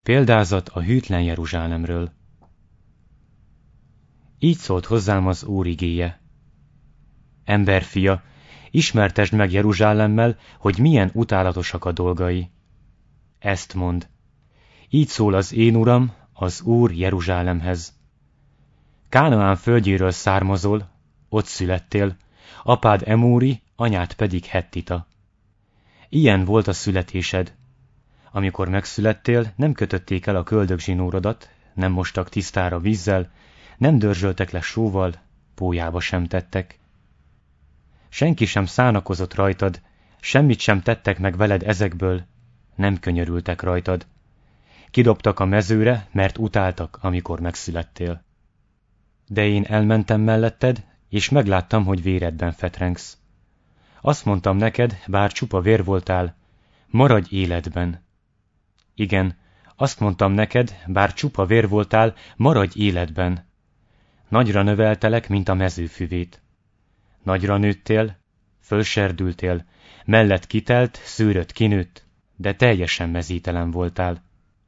Példázat a hűtlen Jeruzsálemről. Így szólt hozzám az Úr igéje. Emberfia, ismertesd meg Jeruzsálemmel, hogy milyen utálatosak a dolgai. Ezt mond. Így szól az én Uram, az Úr Jeruzsálemhez. Kánaán földjéről származol, ott születtél, apád Emóri, anyád pedig Hettita. Ilyen volt a születésed. Amikor megszülettél, nem kötötték el a köldögzsinórodat, nem mostak tisztára vízzel, nem dörzsöltek le sóval, pólyába sem tettek. Senki sem szánakozott rajtad, semmit sem tettek meg veled ezekből, nem könyörültek rajtad. Kidobtak a mezőre, mert utáltak, amikor megszülettél. De én elmentem melletted, és megláttam, hogy véredben fetrengsz. Azt mondtam neked, bár csupa vér voltál, maradj életben. Igen, azt mondtam neked, bár csupa vér voltál, maradj életben. Nagyra növeltelek, mint a mezőfüvét. Nagyra nőttél, fölserdültél, mellett kitelt, szőröd kinőtt, de teljesen mezítelen voltál.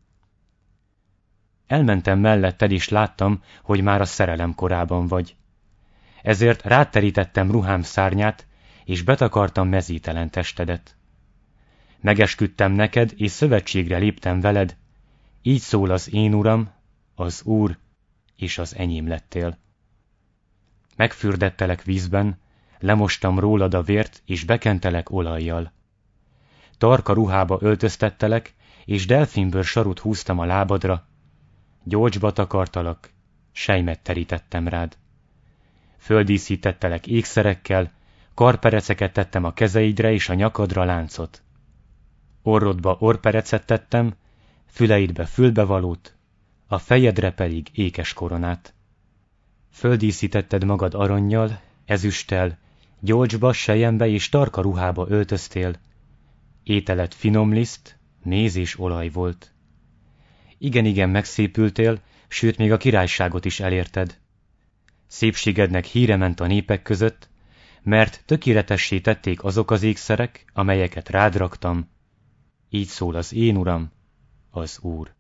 Elmentem melletted, és láttam, hogy már a szerelem korában vagy. Ezért ráterítettem ruhám szárnyát, és betakartam mezítelen testedet. Megesküdtem neked, és szövetségre léptem veled, így szól az én Uram, az Úr, és az enyém lettél. Megfürdettelek vízben, lemostam rólad a vért, és bekentelek olajjal. Tarka ruhába öltöztettelek, és delfinbőr sarut húztam a lábadra, gyolcsba takartalak, selymet terítettem rád. Földíszítettelek ékszerekkel, karpereceket tettem a kezeidre és a nyakadra láncot. Orrodba orperecet tettem, füleidbe fülbevalót, a fejedre pedig ékes koronát. Földíszítetted magad arannyal, ezüsttel, gyolcsba, selyembe és tarka ruhába öltöztél. Ételed finom liszt, méz és olaj volt. Igen, megszépültél, sőt még a királyságot is elérted. Szépségednek híre ment a népek között, mert tökéletessé tették azok az ékszerek, amelyeket rád raktam. Így szól az én Uram, az Úr.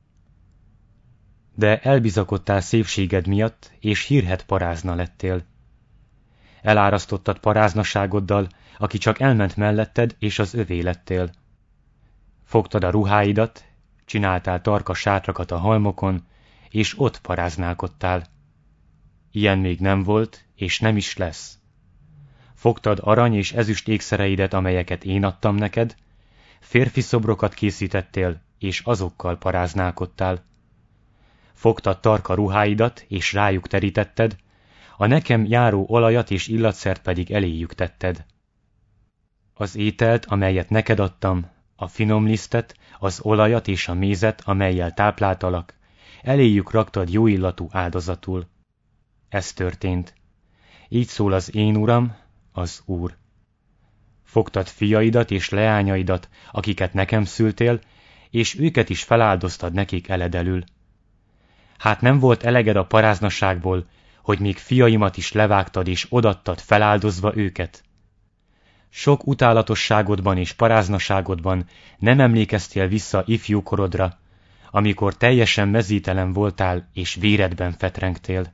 De elbizakodtál szépséged miatt, és hírhedt parázna lettél. Elárasztottad paráznaságoddal, aki csak elment melletted, és az övé lettél. Fogtad a ruháidat, csináltál tarka sátrakat a halmokon, és ott paráználkodtál. Ilyen még nem volt, és nem is lesz. Fogtad arany és ezüst ékszereidet, amelyeket én adtam neked, férfi szobrokat készítettél, és azokkal paráználkodtál. Fogtad tarka ruháidat, és rájuk terítetted, a nekem járó olajat és illatszert pedig eléjük tetted. Az ételt, amelyet neked adtam, a finom lisztet, az olajat és a mézet, amellyel tápláltalak, eléjük raktad jóillatú áldozatul. Ez történt. Így szól az én Uram, az Úr. Fogtad fiaidat és leányaidat, akiket nekem szültél, és őket is feláldoztad nekik eledelül. Hát nem volt eleged a paráznaságból, hogy még fiaimat is levágtad és odattad feláldozva őket? Sok utálatosságodban és paráznaságodban nem emlékeztél vissza ifjúkorodra, amikor teljesen mezítelen voltál és véredben fetrengtél.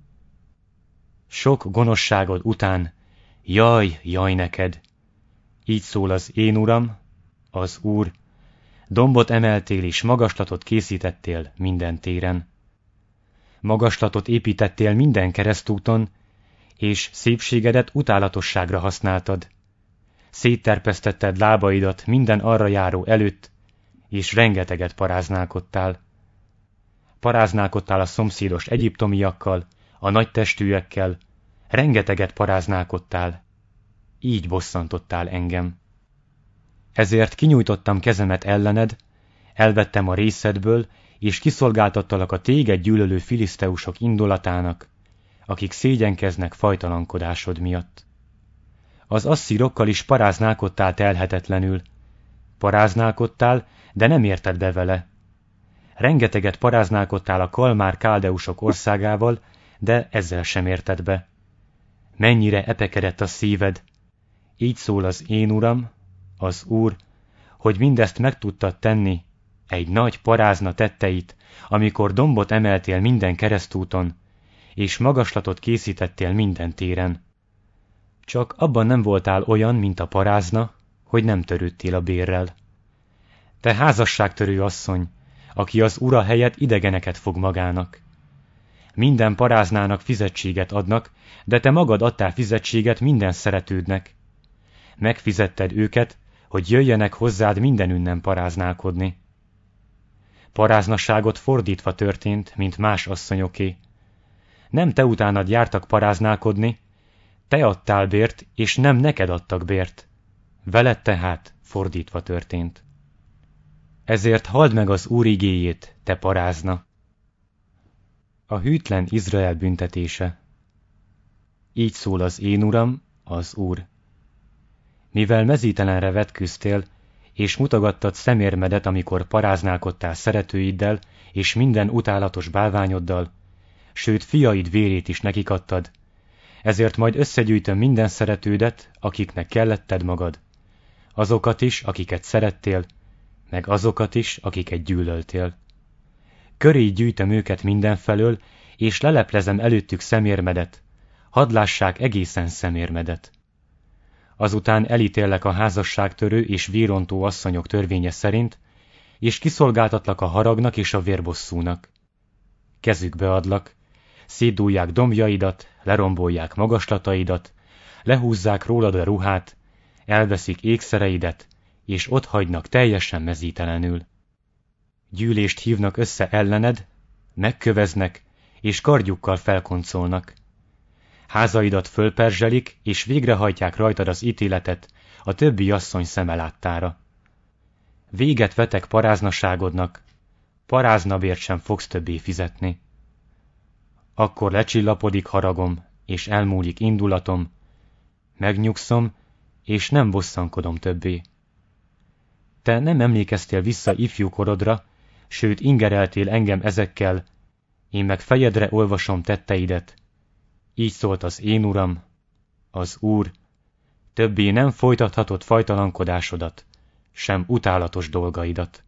Sok gonoszságod után, jaj neked! Így szól az én Uram, az Úr, dombot emeltél és magaslatot készítettél minden téren. Magaslatot építettél minden keresztúton, és szépségedet utálatosságra használtad. Szétterpesztetted lábaidat minden arra járó előtt, és rengeteget paráználkodtál. Paráználkodtál a szomszédos egyiptomiakkal, a nagytestűekkel, rengeteget paráználkodtál, így bosszantottál engem. Ezért kinyújtottam kezemet ellened, elvettem a részedből, és kiszolgáltattalak a téged gyűlölő filiszteusok indulatának, akik szégyenkeznek fajtalankodásod miatt. Az asszírokkal is paráználkodtál telhetetlenül. Paráználkodtál, de nem érted be vele. Rengeteget paráználkodtál a kalmár káldeusok országával, de ezzel sem érted be. Mennyire epekedett a szíved. Így szól az én Uram, az Úr, hogy mindezt meg tudtad tenni, egy nagy parázna tetteit, amikor dombot emeltél minden keresztúton, és magaslatot készítettél minden téren. Csak abban nem voltál olyan, mint a parázna, hogy nem törődtél a bérrel. Te házasságtörő asszony, aki az ura helyett idegeneket fog magának. Minden paráznának fizetséget adnak, de te magad adtál fizetséget minden szeretődnek. Megfizetted őket, hogy jöjjenek hozzád minden ünnen paráználkodni. Paráznasságot fordítva történt, mint más asszonyoké. Nem te utánad jártak paráználkodni, te adtál bért, és nem neked adtak bért. Veled tehát fordítva történt. Ezért halld meg az Úr igéjét, te parázna. A hűtlen Izrael büntetése. Így szól az én Uram, az Úr. Mivel mezítelenre vetköztél, és mutogattad szemérmedet, amikor paráználkodtál szeretőiddel, és minden utálatos bálványoddal, sőt fiaid vérét is nekik adtad, ezért majd összegyűjtöm minden szeretődet, akiknek kelletted magad, azokat is, akiket szerettél, meg azokat is, akiket gyűlöltél. Köré gyűjtöm őket mindenfelől, és leleplezem előttük szemérmedet, hadd lássák egészen szemérmedet. Azután elítéllek a házasságtörő és vérontó asszonyok törvénye szerint, és kiszolgáltatlak a haragnak és a vérbosszúnak. Kezükbe adlak, szétdúlják dombjaidat, lerombolják magaslataidat, lehúzzák rólad a ruhát, elveszik ékszereidet, és otthagynak teljesen mezítelenül. Gyűlést hívnak össze ellened, megköveznek, és kardjukkal felkoncolnak. Házaidat fölperzselik, és végrehajtják rajtad az ítéletet a többi asszony szeme láttára. Véget vetek paráznaságodnak, paráznabért sem fogsz többé fizetni. Akkor lecsillapodik haragom, és elmúlik indulatom, megnyugszom, és nem bosszankodom többé. Te nem emlékeztél vissza ifjú korodra, sőt ingereltél engem ezekkel, én meg fejedre olvasom tetteidet. Így szólt az én Uram, az Úr, többé nem folytathatod fajtalankodásodat, sem utálatos dolgaidat.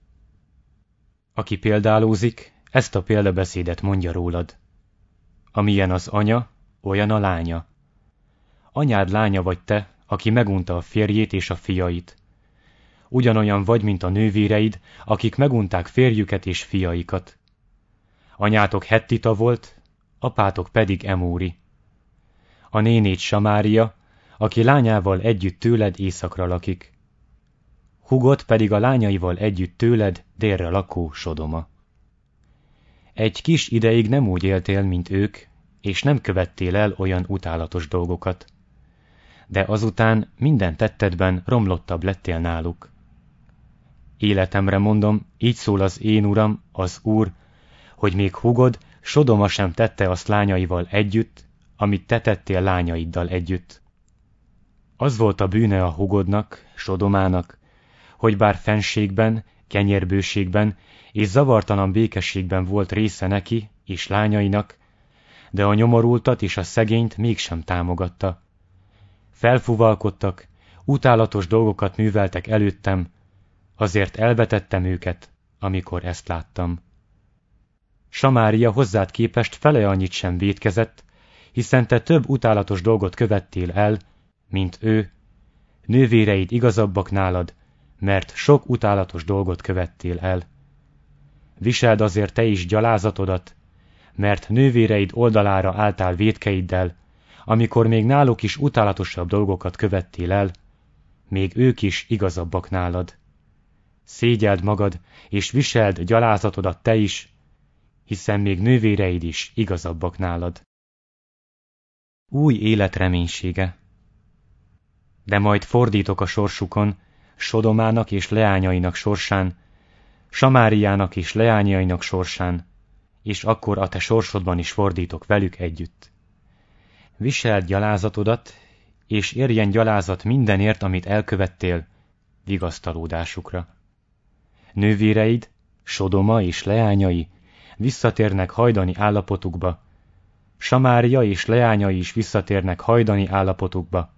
Aki példálózik, ezt a példabeszédet mondja rólad. Amilyen az anya, olyan a lánya. Anyád lánya vagy te, aki megunta a férjét és a fiait. Ugyanolyan vagy, mint a nővéreid, akik megunták férjüket és fiaikat. Anyátok hettita volt, apátok pedig emóri. A nénéd Samária, aki lányával együtt tőled északra lakik. Hugod pedig a lányaival együtt tőled délre lakó Sodoma. Egy kis ideig nem úgy éltél, mint ők, és nem követtél el olyan utálatos dolgokat. De azután minden tettedben romlottabb lettél náluk. Életemre mondom, így szól az én Uram, az Úr, hogy még hugod, Sodoma sem tette azt lányaival együtt, amit te tettél lányaiddal együtt. Az volt a bűne a hugodnak, Sodomának, hogy bár fenségben, kenyérbőségben és zavartalan békességben volt része neki és lányainak, de a nyomorultat és a szegényt mégsem támogatta. Felfuvalkodtak, utálatos dolgokat műveltek előttem, azért elvetettem őket, amikor ezt láttam. Samária hozzád képest fele annyit sem vétkezett, hiszen te több utálatos dolgot követtél el, mint ő, nővéreid igazabbak nálad, mert sok utálatos dolgot követtél el. Viseld azért te is gyalázatodat, mert nővéreid oldalára álltál vétkeiddel, amikor még náluk is utálatosabb dolgokat követtél el, még ők is igazabbak nálad. Szégyeld magad, és viseld gyalázatodat te is, hiszen még nővéreid is igazabbak nálad. Új élet reménysége. De majd fordítok a sorsukon, Sodomának és leányainak sorsán, Samáriának és leányainak sorsán, és akkor a te sorsodban is fordítok velük együtt. Viseld gyalázatodat, és érjen gyalázat mindenért, amit elkövettél, vigasztalódásukra. Nővéreid, Sodoma és leányai visszatérnek hajdani állapotukba, Samária és leányai is visszatérnek hajdani állapotukba,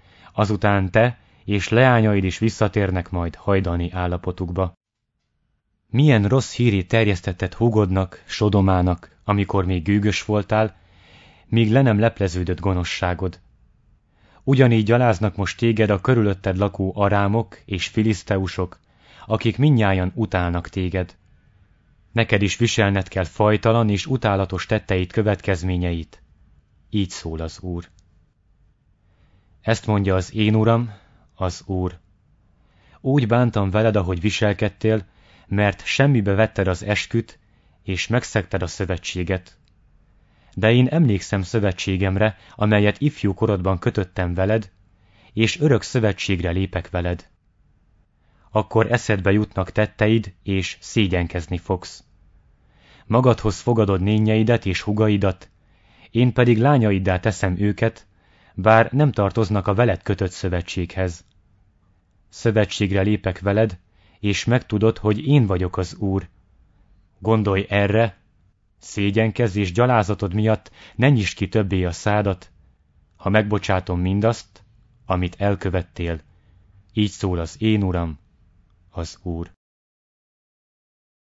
azután te és leányaid is visszatérnek majd hajdani állapotukba. Milyen rossz hírét terjesztetted húgodnak, Sodomának, amikor még gőgös voltál, míg le nem lepleződött gonoszságod. Ugyanígy gyaláznak most téged a körülötted lakó arámok és filiszteusok, akik mindnyájan utálnak téged. Neked is viselned kell fajtalan és utálatos tetteid következményeit. Így szól az Úr. Ezt mondja az én Uram, az Úr. Úgy bántam veled, ahogy viselkedtél, mert semmibe vetted az esküt, és megszegted a szövetséget. De én emlékszem szövetségemre, amelyet ifjú korodban kötöttem veled, és örök szövetségre lépek veled. Akkor eszedbe jutnak tetteid, és szégyenkezni fogsz. Magadhoz fogadod nényeidet és hugaidat, én pedig lányaiddá teszem őket, bár nem tartoznak a veled kötött szövetséghez. Szövetségre lépek veled, és megtudod, hogy én vagyok az Úr. Gondolj erre, szégyenkezz és gyalázatod miatt ne nyisd ki többé a szádat, ha megbocsátom mindazt, amit elkövettél. Így szól az én Uram, az Úr.